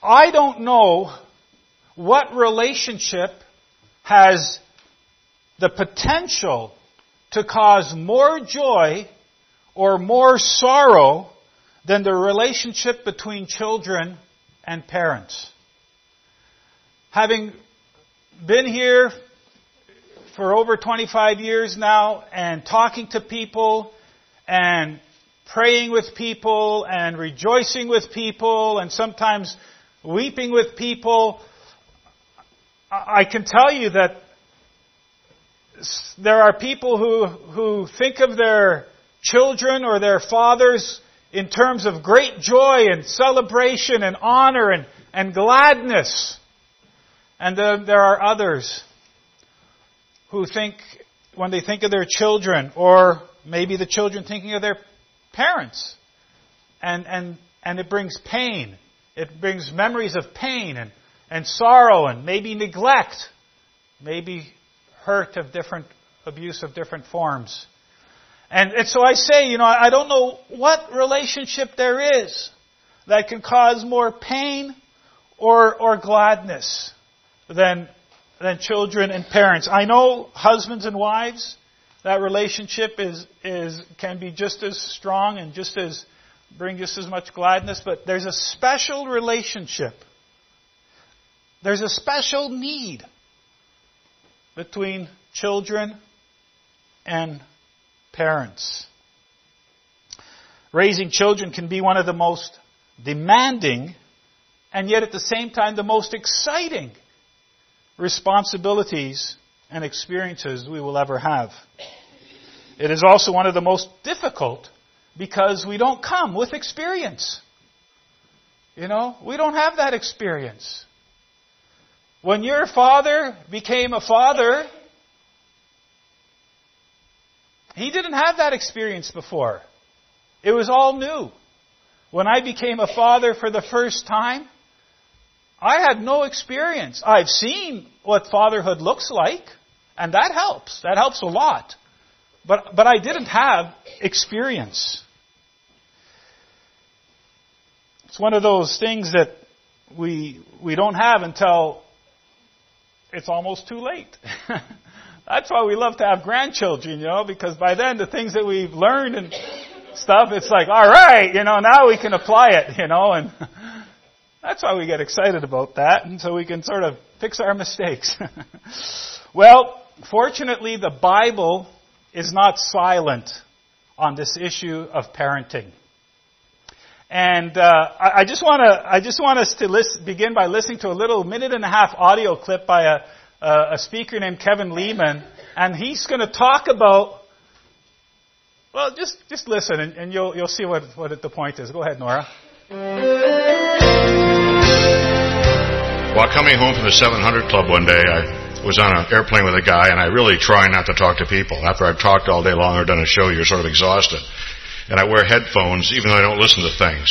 I don't know what relationship has the potential to cause more joy or more sorrow than the relationship between children and parents. Having been here for over 25 years now and talking to people and praying with people and rejoicing with people and sometimes weeping with people, I can tell you that there are people who think of their children or their fathers in terms of great joy and celebration and honor and gladness. And there are others who think, when they think of their children, or maybe the children thinking of their parents, and it brings pain. It brings memories of pain and sorrow and maybe neglect, maybe hurt of different, abuse of different forms. And so I say, I don't know what relationship there is that can cause more pain or gladness than children and parents. I know husbands and wives, that relationship can be just as strong and bring just as much gladness, but there's a special relationship. There's a special need between children and parents. Raising children can be one of the most demanding and yet at the same time the most exciting responsibilities and experiences we will ever have. It is also one of the most difficult because we don't come with experience. We don't have that experience. When your father became a father, he didn't have that experience before. It was all new. When I became a father for the first time, I had no experience. I've seen what fatherhood looks like, and that helps. That helps a lot. But I didn't have experience. It's one of those things that we don't have until it's almost too late. That's why we love to have grandchildren, because by then the things that we've learned and stuff, it's like, all right, now we can apply it, and that's why we get excited about that, and so we can sort of fix our mistakes. Well, fortunately, the Bible is not silent on this issue of parenting. And I just want us to begin by listening to a little 1.5-minute audio clip by a speaker named Kevin Lehman, and he's going to talk about. Well, just listen, and you'll see what the point is. Go ahead, Nora. While coming home from the 700 Club one day, I was on an airplane with a guy, and I really try not to talk to people. After I've talked all day long or done a show, you're sort of exhausted. And I wear headphones, even though I don't listen to things.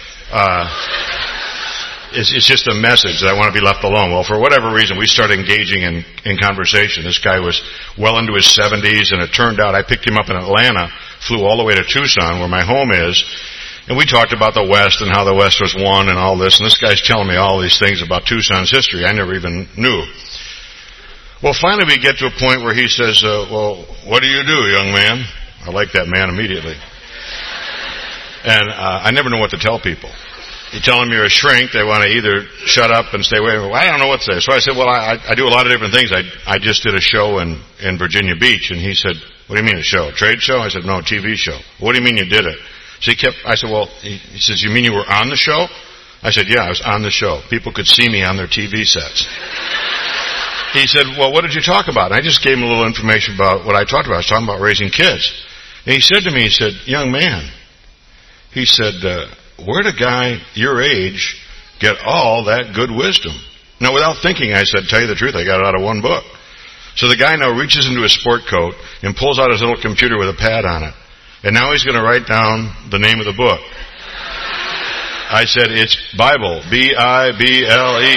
It's just a message that I want to be left alone. Well, for whatever reason, we started engaging in conversation. This guy was well into his 70s, and it turned out I picked him up in Atlanta, flew all the way to Tucson, where my home is, and we talked about the West and how the West was won and all this, and this guy's telling me all these things about Tucson's history I never even knew. Well, finally we get to a point where he says, well, what do you do, young man? I like that man immediately. And I never know what to tell people. You tell them you're a shrink, they want to either shut up and stay away. Well, I don't know what to say. So I said, well, I do a lot of different things. I just did a show in Virginia Beach, and he said, what do you mean a show? A trade show? I said, no, a TV show. What do you mean you did it? So I said, well, he says, you mean you were on the show? I said, yeah, I was on the show. People could see me on their TV sets. He said, well, what did you talk about? And I just gave him a little information about what I talked about. I was talking about raising kids. And he said to me, he said, young man, he said, where'd a guy your age get all that good wisdom? Now, without thinking, I said, tell you the truth, I got it out of one book. So the guy now reaches into his sport coat and pulls out his little computer with a pad on it. And now he's going to write down the name of the book. I said, it's Bible, B-I-B-L-E.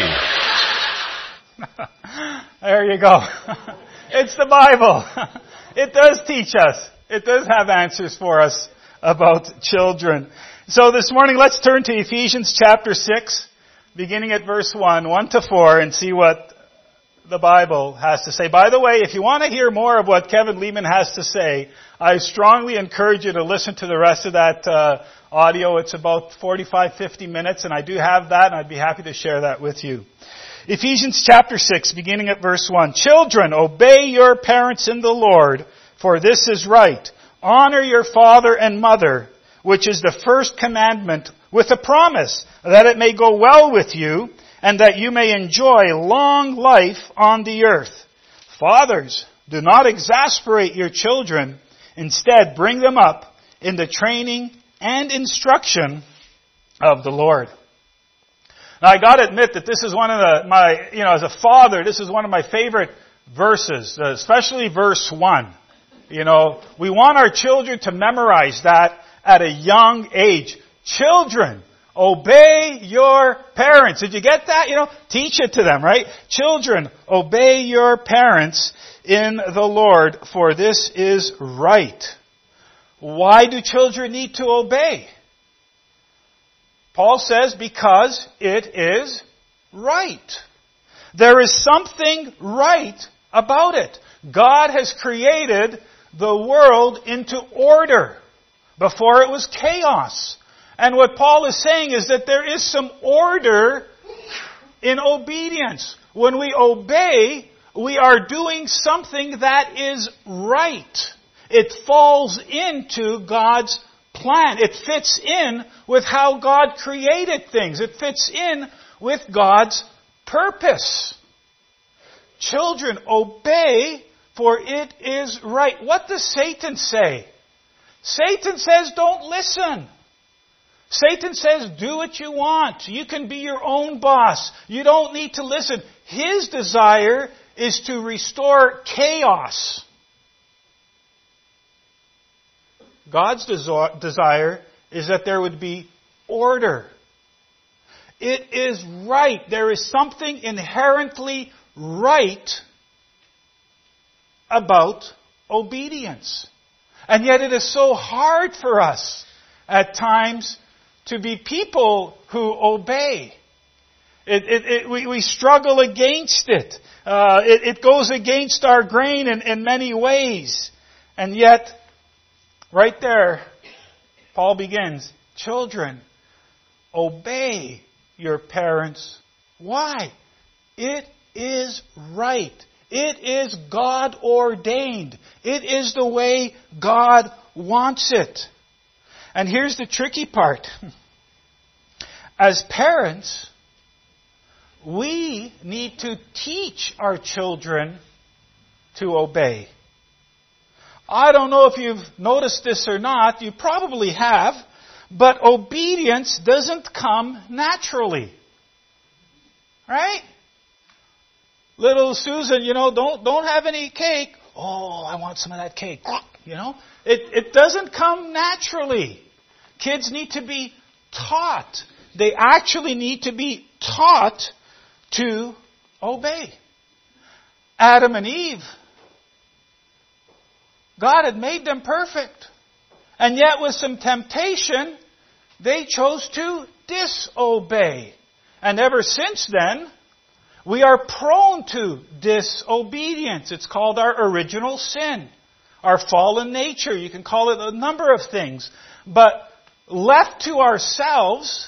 There you go. It's the Bible. It does teach us. It does have answers for us about children. So this morning, let's turn to Ephesians chapter 6. beginning at verse 1 to 4, and see what the Bible has to say. By the way, if you want to hear more of what Kevin Lehman has to say, I strongly encourage you to listen to the rest of that audio. It's about 45, 50 minutes, and I do have that, and I'd be happy to share that with you. Ephesians chapter 6, beginning at verse 1. Children, obey your parents in the Lord, for this is right. Honor your father and mother, which is the first commandment, with a promise that it may go well with you, and that you may enjoy long life on the earth. Fathers, do not exasperate your children. Instead, bring them up in the training and instruction of the Lord. Now, I got to admit that this is one of as a father, this is one of my favorite verses, especially verse 1. We want our children to memorize that at a young age. Children, obey your parents. Did you get that? Teach it to them, right? Children, obey your parents in the Lord, for this is right. Why do children need to obey? Paul says, because it is right. There is something right about it. God has created the world into order. Before it was chaos. And what Paul is saying is that there is some order in obedience. When we obey, we are doing something that is right. It falls into God's plan. It fits in with how God created things. It fits in with God's purpose. Children, obey, for it is right. What does Satan say? Satan says, don't listen. Satan says, do what you want. You can be your own boss. You don't need to listen. His desire is to restore chaos. God's desire is that there would be order. It is right. There is something inherently right about obedience. And yet it is so hard for us at times to be people who obey. We struggle against it. It goes against our grain in many ways. And yet, right there, Paul begins, children, obey your parents. Why? It is right. It is God ordained. It is the way God wants it. And here's the tricky part. As parents, we need to teach our children to obey. I don't know if you've noticed this or not. You probably have. But obedience doesn't come naturally. Right? Little Susan, don't have any cake. Oh, I want some of that cake. It doesn't come naturally. Kids need to be taught. They actually need to be taught to obey. Adam and Eve, God had made them perfect. And yet with some temptation, they chose to disobey. And ever since then, we are prone to disobedience. It's called our original sin. Our fallen nature. You can call it a number of things. But left to ourselves,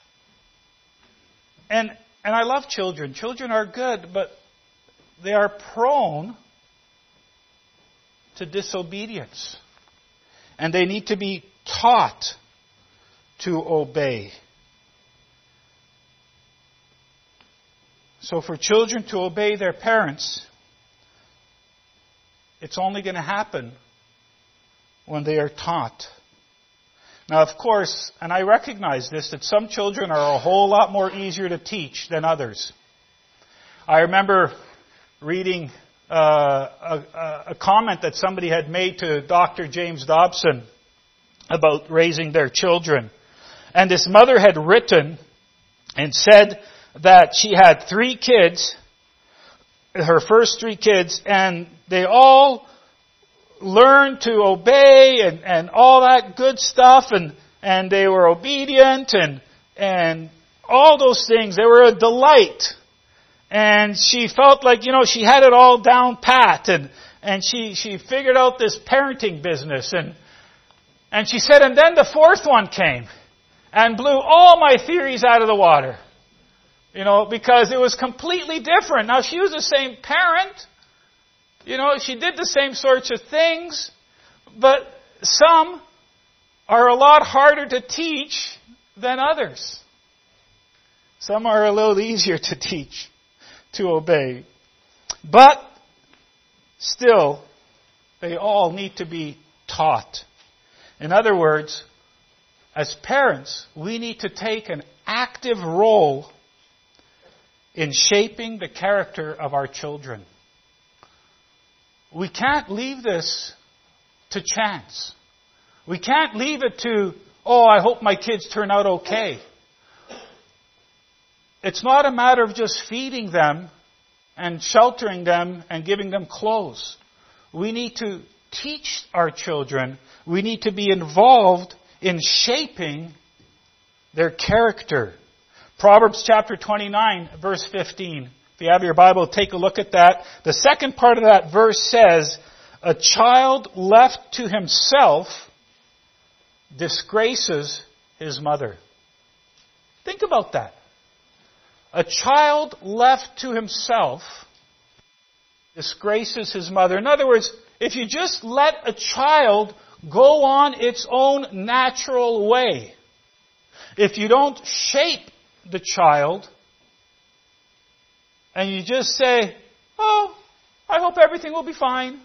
and I love children. Children are good, but they are prone to disobedience. And they need to be taught to obey. So for children to obey their parents, it's only going to happen when they are taught. Now, of course, and I recognize this, that some children are a whole lot more easier to teach than others. I remember reading a comment that somebody had made to Dr. James Dobson about raising their children. And this mother had written and said that she had 3 kids, her first 3 kids, and they all learned to obey and all that good stuff, and they were obedient, and all those things. They were a delight. And she felt like, she had it all down pat. And she figured out this parenting business. And she said, and then the fourth one came and blew all my theories out of the water. Because it was completely different. Now, she was the same parent. She did the same sorts of things. But some are a lot harder to teach than others. Some are a little easier to teach, to obey. But still, they all need to be taught. In other words, as parents, we need to take an active role in shaping the character of our children. We can't leave this to chance. We can't leave it to, I hope my kids turn out okay. It's not a matter of just feeding them and sheltering them and giving them clothes. We need to teach our children. We need to be involved in shaping their character. Proverbs chapter 29, verse 15. If you have your Bible, take a look at that. The second part of that verse says, a child left to himself disgraces his mother. Think about that. A child left to himself disgraces his mother. In other words, if you just let a child go on its own natural way, if you don't shape the child, and you just say, I hope everything will be fine.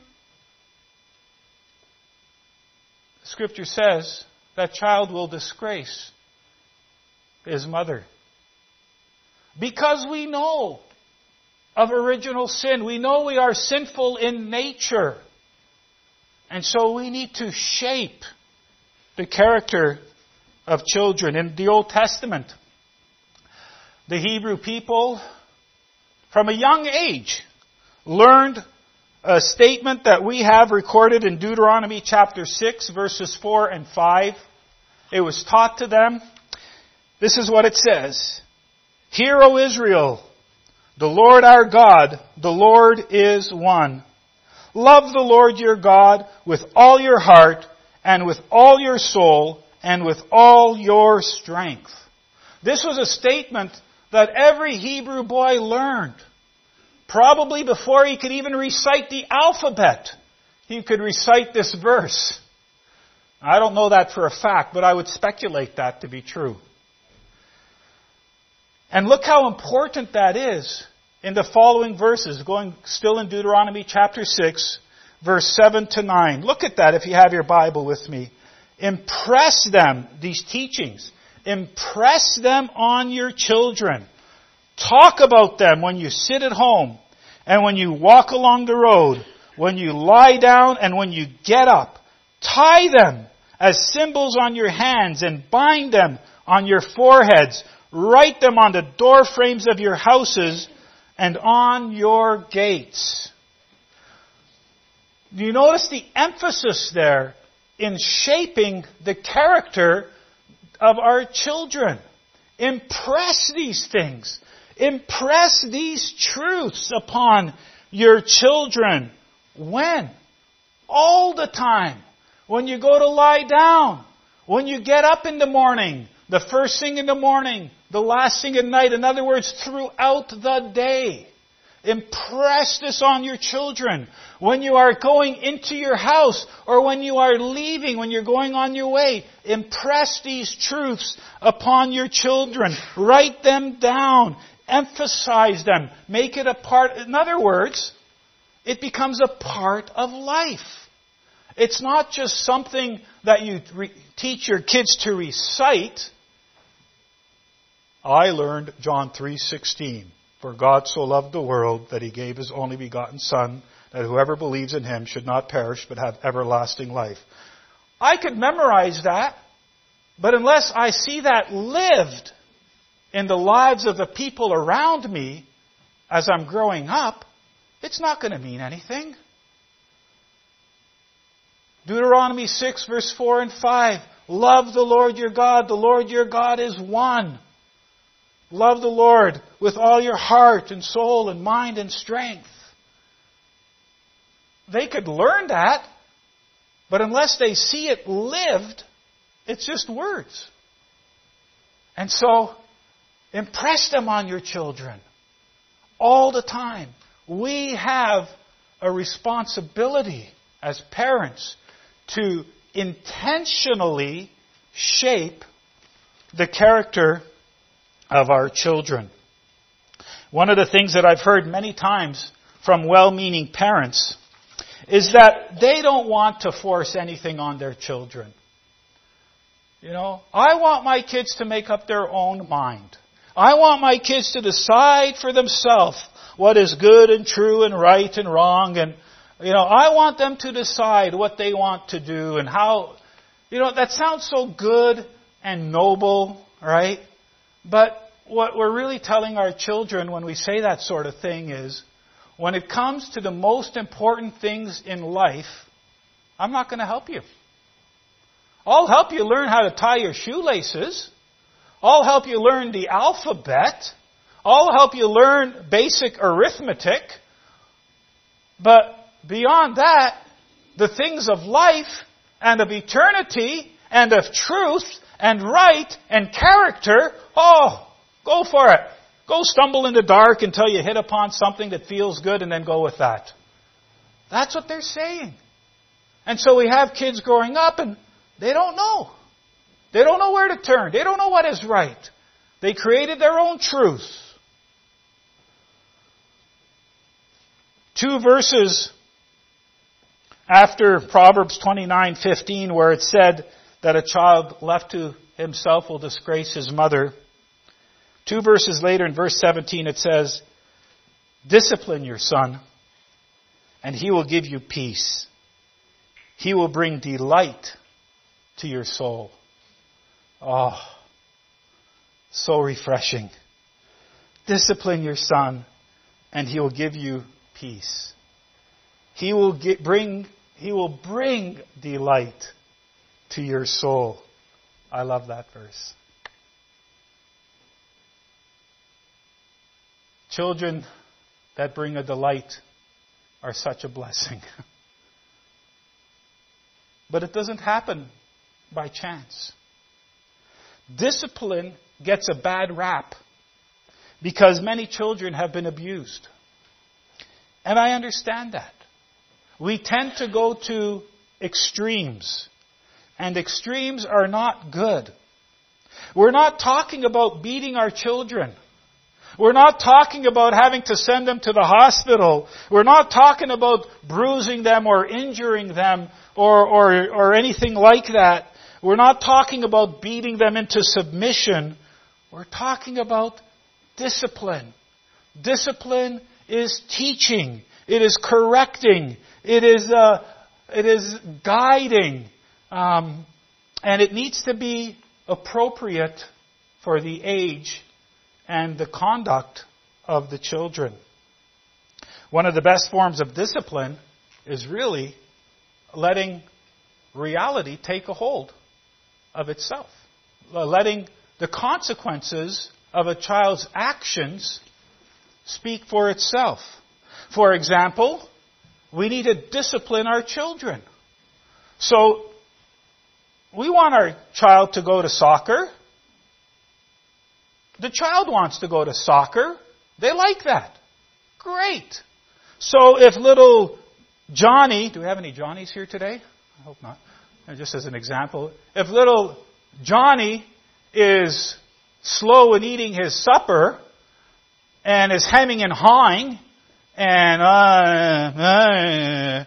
Scripture says that child will disgrace his mother. Because we know of original sin. We know we are sinful in nature. And so we need to shape the character of children. In the Old Testament, the Hebrew people, from a young age, learned a statement that we have recorded in Deuteronomy chapter 6, verses 4 and 5. It was taught to them. This is what it says. Hear, O Israel, the Lord our God, the Lord is one. Love the Lord your God with all your heart and with all your soul and with all your strength. This was a statement that every Hebrew boy learned. Probably before he could even recite the alphabet, he could recite this verse. I don't know that for a fact, but I would speculate that to be true. And look how important that is in the following verses, going still in Deuteronomy chapter 6, verse 7 to 9. Look at that if you have your Bible with me. Impress them, these teachings. Impress them on your children. Talk about them when you sit at home and when you walk along the road, when you lie down and when you get up. Tie them as symbols on your hands and bind them on your foreheads. Write them on the door frames of your houses and on your gates. Do you notice the emphasis there in shaping the character of our children? Impress these things. Impress these truths upon your children. When? All the time. When you go to lie down. When you get up in the morning. The first thing in the morning. The last thing at night. In other words, throughout the day. Impress this on your children. When you are going into your house or when you are leaving, when you're going on your way, impress these truths upon your children. Write them down. Emphasize them. Make it a part. In other words, it becomes a part of life. It's not just something that you teach your kids to recite. I learned John 3:16. For God so loved the world that He gave His only begotten Son, that whoever believes in Him should not perish but have everlasting life. I could memorize that, but unless I see that lived in the lives of the people around me as I'm growing up, it's not going to mean anything. Deuteronomy 6, verse 4 and 5. Love the Lord your God. The Lord your God is one. Love the Lord with all your heart and soul and mind and strength. They could learn that, but unless they see it lived, it's just words. And so, impress them on your children all the time. We have a responsibility as parents to intentionally shape the character of our children. One of the things that I've heard many times from well-meaning parents is that they don't want to force anything on their children. You know, I want my kids to make up their own mind. I want my kids to decide for themselves what is good and true and right and wrong. And, you know, I want them to decide what they want to do and how. You know, that sounds so good and noble, right? But what we're really telling our children when we say that sort of thing is, when it comes to the most important things in life, I'm not going to help you. I'll help you learn how to tie your shoelaces. I'll help you learn the alphabet. I'll help you learn basic arithmetic. But beyond that, the things of life and of eternity and of truth and right and character, go for it. Go stumble in the dark until you hit upon something that feels good and then go with that. That's what they're saying. And so we have kids growing up and they don't know. They don't know where to turn. They don't know what is right. They created their own truth. 2 verses after Proverbs 29:15, where it said that a child left to himself will disgrace his mother. 2 verses later, in verse 17, it says, discipline your son, and he will give you peace. He will bring delight to your soul. Oh, so refreshing. Discipline your son, and he will give you peace. He will bring delight to your soul. I love that verse. Children that bring a delight are such a blessing. But it doesn't happen by chance. Discipline gets a bad rap because many children have been abused. And I understand that. We tend to go to extremes. And extremes are not good. We're not talking about beating our children. We're not talking about having to send them to the hospital. We're not talking about bruising them or injuring them or anything like that. We're not talking about beating them into submission. We're talking about discipline. Discipline is teaching. It is correcting. It is guiding. And it needs to be appropriate for the age and the conduct of the children. One of the best forms of discipline is really letting reality take a hold of itself. Letting the consequences of a child's actions speak for itself. For example, we need to discipline our children. So, we want our child to go to soccer. The child wants to go to soccer. They like that. Great. So if little Johnny, do we have any Johnnies here today? I hope not. Just as an example. If little Johnny is slow in eating his supper and is hemming and hawing and I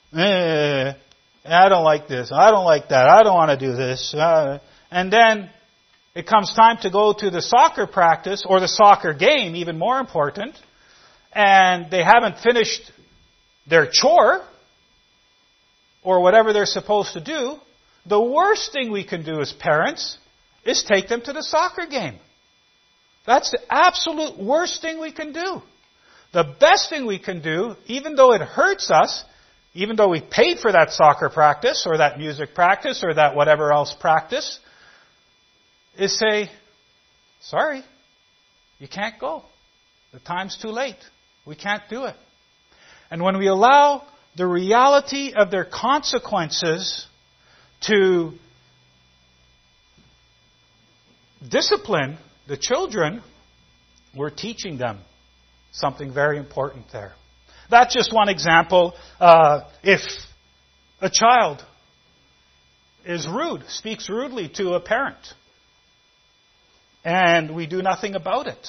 don't like this. I don't like that. I don't want to do this. And then it comes time to go to the soccer practice or the soccer game, even more important, and they haven't finished their chore or whatever they're supposed to do. The worst thing we can do as parents is take them to the soccer game. That's the absolute worst thing we can do. The best thing we can do, even though it hurts us, even though we paid for that soccer practice or that music practice or that whatever else practice, is say, sorry, You can't go. The time's too late. We can't do it. And when we allow the reality of their consequences to discipline the children, we're teaching them something very important there. That's just one example. If a child is rude, speaks rudely to a parent, and we do nothing about it,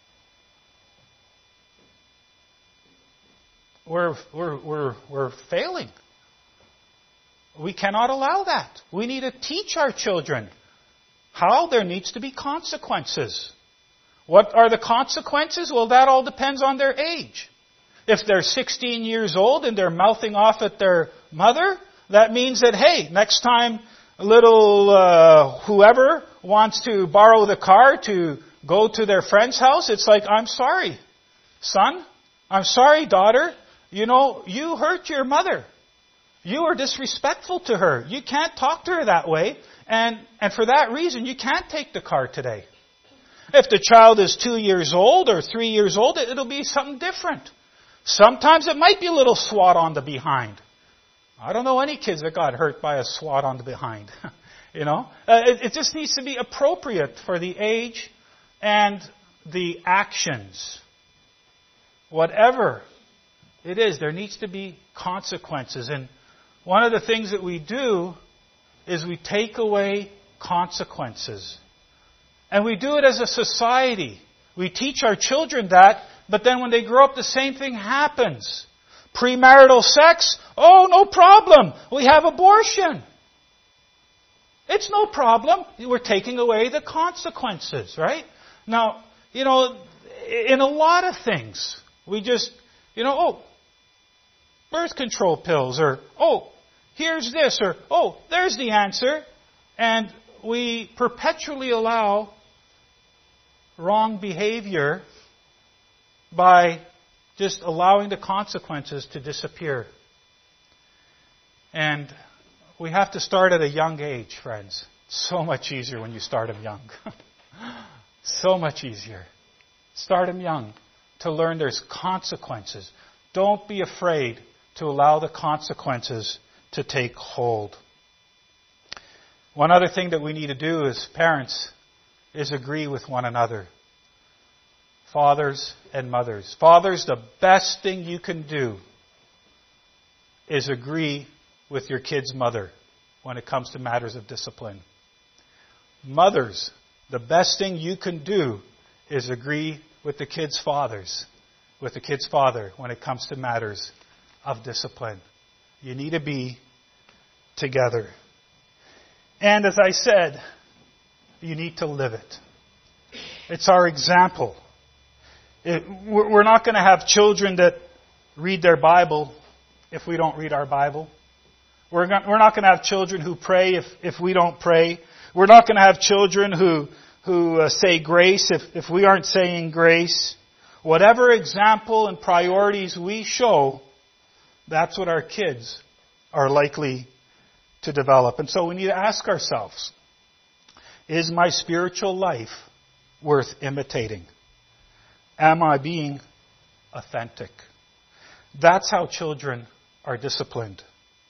we're failing. We cannot allow that. We need to teach our children how there needs to be consequences. What are the consequences? Well, that all depends on their age. If they're 16 years old and they're mouthing off at their mother, that means that, hey, next time little whoever wants to borrow the car to go to their friend's house, it's like, I'm sorry, son. I'm sorry, daughter. You know, you hurt your mother. You are disrespectful to her. You can't talk to her that way. And for that reason, you can't take the car today. If the child is 2 years old or 3 years old, it'll be something different. Sometimes it might be a little swat on the behind. I don't know any kids that got hurt by a swat on the behind. You know, it just needs to be appropriate for the age and the actions. Whatever it is, there needs to be consequences. And one of the things that we do is we take away consequences. And we do it as a society. We teach our children that, but then when they grow up, the same thing happens. Premarital sex, oh, no problem. We have abortion. It's no problem. We're taking away the consequences, right? Now, you know, in a lot of things, we just, you know, oh, birth control pills, or, oh, here's this, or, oh, there's the answer. And we perpetually allow wrong behavior by just allowing the consequences to disappear. And we have to start at a young age, friends. So much easier when you start them young. So much easier. Start them young to learn there's consequences. Don't be afraid to allow the consequences to take hold. One other thing that we need to do as parents is agree with one another. Fathers and mothers. Fathers, the best thing you can do is agree with your kid's mother when it comes to matters of discipline. Mothers, the best thing you can do is agree with the kid's father when it comes to matters of discipline. You need to be together. And as I said, you need to live it. It's our example. We're not going to have children that read their Bible if we don't read our Bible. We're not going to have children who pray if we don't pray. We're not going to have children who say grace if we aren't saying grace. Whatever example and priorities we show, that's what our kids are likely to develop. And so we need to ask ourselves, is my spiritual life worth imitating? Am I being authentic? That's how children are disciplined.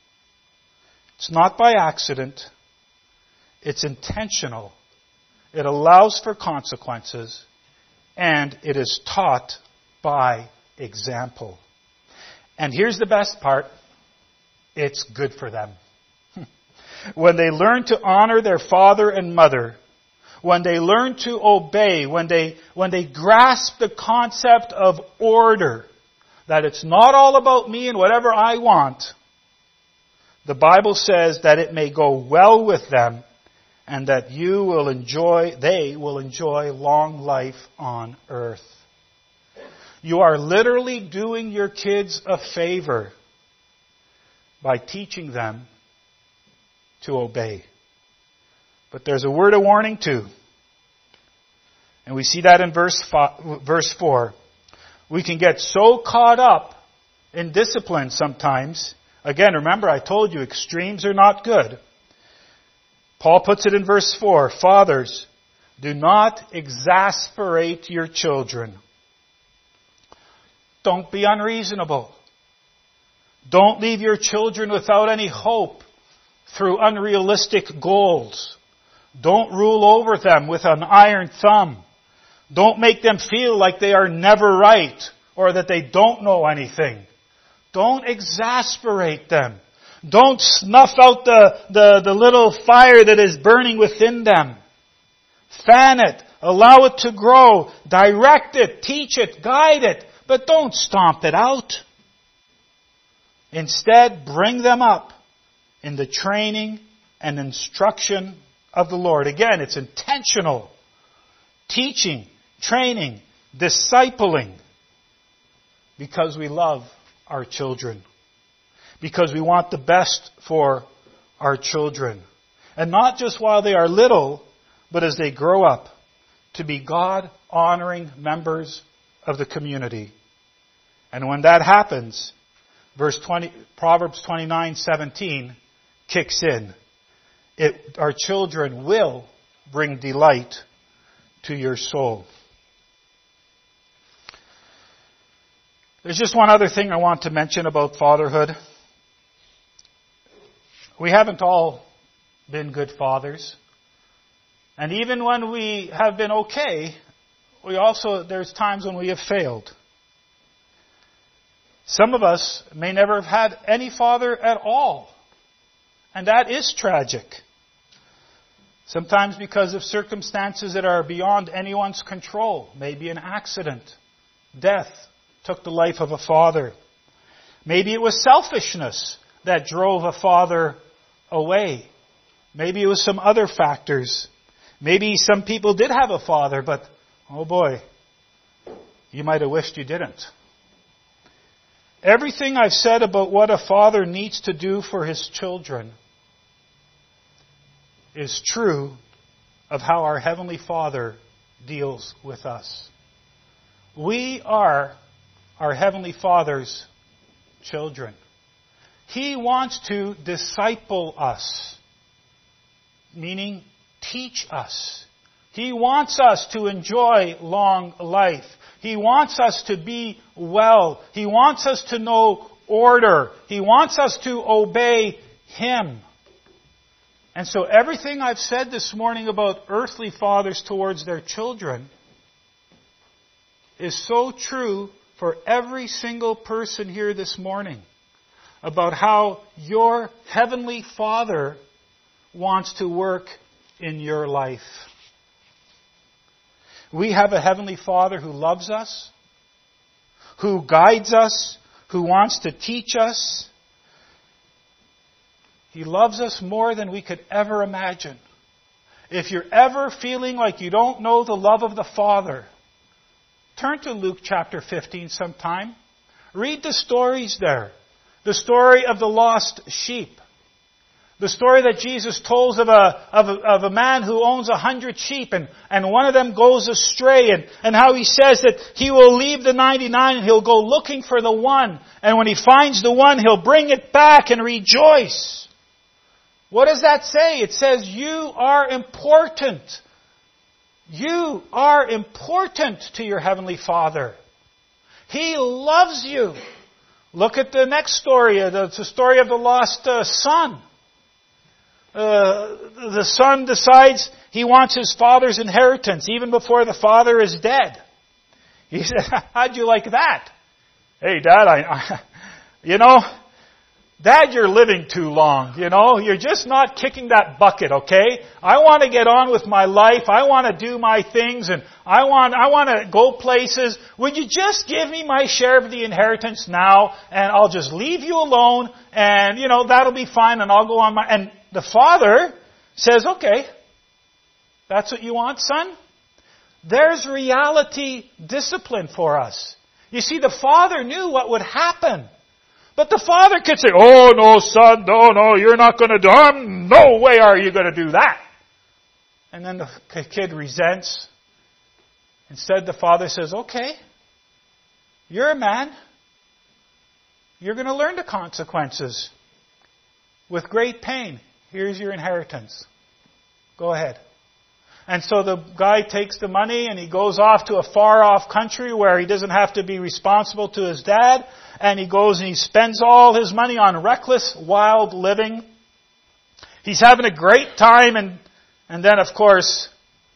It's not by accident. It's intentional. It allows for consequences. And it is taught by example. And here's the best part. It's good for them. When they learn to honor their father and mother, when they learn to obey, when they grasp the concept of order, that it's not all about me and whatever I want, the Bible says that it may go well with them and that they will enjoy long life on earth. You are literally doing your kids a favor by teaching them to obey. But there's a word of warning too. And we see that in verse 4. We can get so caught up in discipline sometimes. Again, remember I told you extremes are not good. Paul puts it in verse 4. Fathers, Do not exasperate your children. Don't be unreasonable. Don't leave your children without any hope through unrealistic goals. Don't rule over them with an iron thumb. Don't make them feel like they are never right or that they don't know anything. Don't exasperate them. Don't snuff out the little fire that is burning within them. Fan it. Allow it to grow. Direct it. Teach it. Guide it. But don't stomp it out. Instead, bring them up in the training and instruction of the Lord. Again, it's intentional. Teaching, training, discipling. Because we love our children. Because we want the best for our children. And not just while they are little, but as they grow up to be God-honoring members of the community. And when that happens, Proverbs 29:17 kicks in. Our children will bring delight to your soul. There's just one other thing I want to mention about fatherhood. We haven't all been good fathers. And even when we have been okay, there's times when we have failed. Some of us may never have had any father at all. And that is tragic. Sometimes because of circumstances that are beyond anyone's control. Maybe an accident, death took the life of a father. Maybe it was selfishness that drove a father away. Maybe it was some other factors. Maybe some people did have a father, but, oh boy, you might have wished you didn't. Everything I've said about what a father needs to do for his children is true of how our Heavenly Father deals with us. We are our Heavenly Father's children. He wants to disciple us, meaning teach us. He wants us to enjoy long life. He wants us to be well. He wants us to know order. He wants us to obey Him. And so everything I've said this morning about earthly fathers towards their children is so true for every single person here this morning about how your Heavenly Father wants to work in your life. We have a Heavenly Father who loves us, who guides us, who wants to teach us. He loves us more than we could ever imagine. If you're ever feeling like you don't know the love of the Father, turn to Luke chapter 15 sometime. Read the stories there. The story of the lost sheep. The story that Jesus tells of a man who owns 100 sheep and one of them goes astray and how he says that he will leave the 99 and he'll go looking for the one. And when he finds the one, he'll bring it back and rejoice. What does that say? It says you are important. You are important to your Heavenly Father. He loves you. Look at the next story. It's the story of the lost son. The son decides he wants his father's inheritance even before the father is dead. He said, how'd you like that? Hey, Dad, Dad, you're living too long, You're just not kicking that bucket, okay? I want to get on with my life. I want to do my things and I want to go places. Would you just give me my share of the inheritance now and I'll just leave you alone and, that'll be fine and I'll go on my... And the father says, okay, that's what you want, son? There's reality discipline for us. You see, the father knew what would happen. But the father could say, oh, no, son, no, you're not going to do it. No way are you going to do that. And then the kid resents. Instead, the father says, okay, you're a man. You're going to learn the consequences. With great pain, here's your inheritance. Go ahead. And so the guy takes the money and he goes off to a far off country where he doesn't have to be responsible to his dad. And he goes and he spends all his money on reckless, wild living. He's having a great time, and then of course,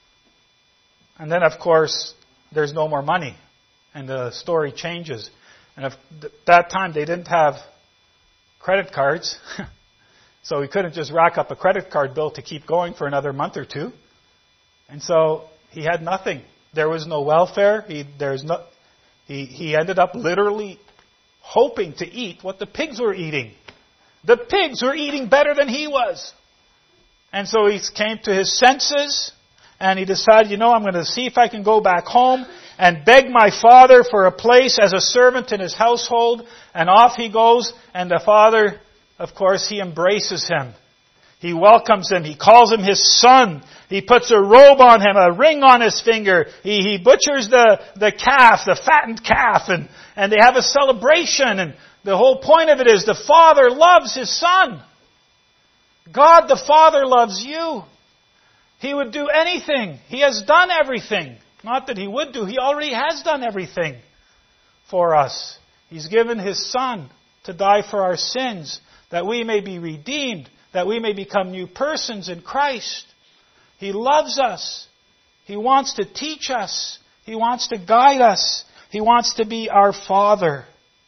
there's no more money. And the story changes. And at that time they didn't have credit cards. So he couldn't just rack up a credit card bill to keep going for another month or two. And so he had nothing. There was no welfare. He ended up literally hoping to eat what the pigs were eating. The pigs were eating better than he was. And so he came to his senses and he decided, I'm going to see if I can go back home and beg my father for a place as a servant in his household. And off he goes, and the father, of course, he embraces him. He welcomes him. He calls him his son. He puts a robe on him, a ring on his finger. He butchers the calf, the fattened calf, and they have a celebration. And the whole point of it is the Father loves His Son. God the Father loves you. He would do anything. He has done everything. Not that He would do. He already has done everything for us. He's given His Son to die for our sins, that we may be redeemed, that we may become new persons in Christ. He loves us. He wants to teach us. He wants to guide us. He wants to be our Father.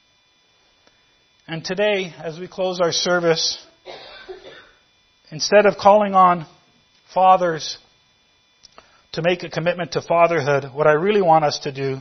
And today, as we close our service, instead of calling on fathers to make a commitment to fatherhood, what I really want us to do,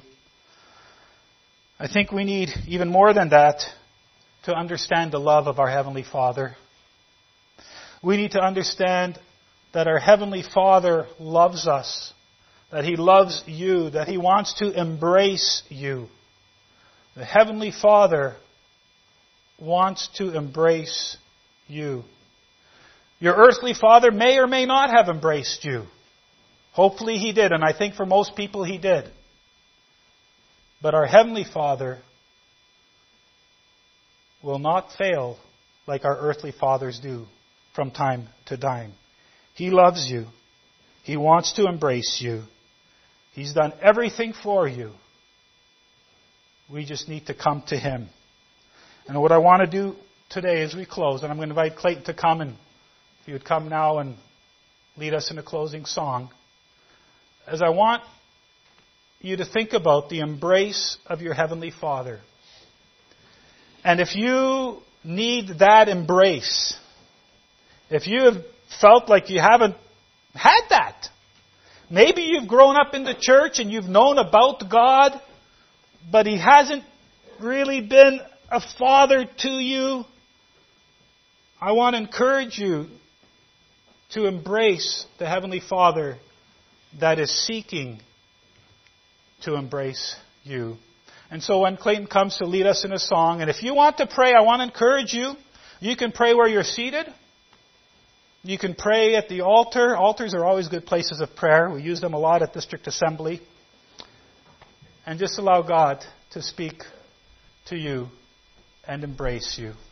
I think we need even more than that to understand the love of our Heavenly Father. We need to understand that our Heavenly Father loves us, that He loves you, that He wants to embrace you. The Heavenly Father wants to embrace you. Your earthly father may or may not have embraced you. Hopefully He did, and I think for most people He did. But our Heavenly Father will not fail like our earthly fathers do from time to time. He loves you. He wants to embrace you. He's done everything for you. We just need to come to Him. And what I want to do today as we close, and I'm going to invite Clayton to come, and if he would come now and lead us in a closing song, as I want you to think about the embrace of your Heavenly Father. And if you need that embrace, if you have felt like you haven't had that, maybe you've grown up in the church and you've known about God, but He hasn't really been a father to you, I want to encourage you to embrace the Heavenly Father that is seeking to embrace you. And so when Clayton comes to lead us in a song, and if you want to pray, I want to encourage you. You can pray where you're seated. You can pray at the altar. Altars are always good places of prayer. We use them a lot at District Assembly. And just allow God to speak to you and embrace you.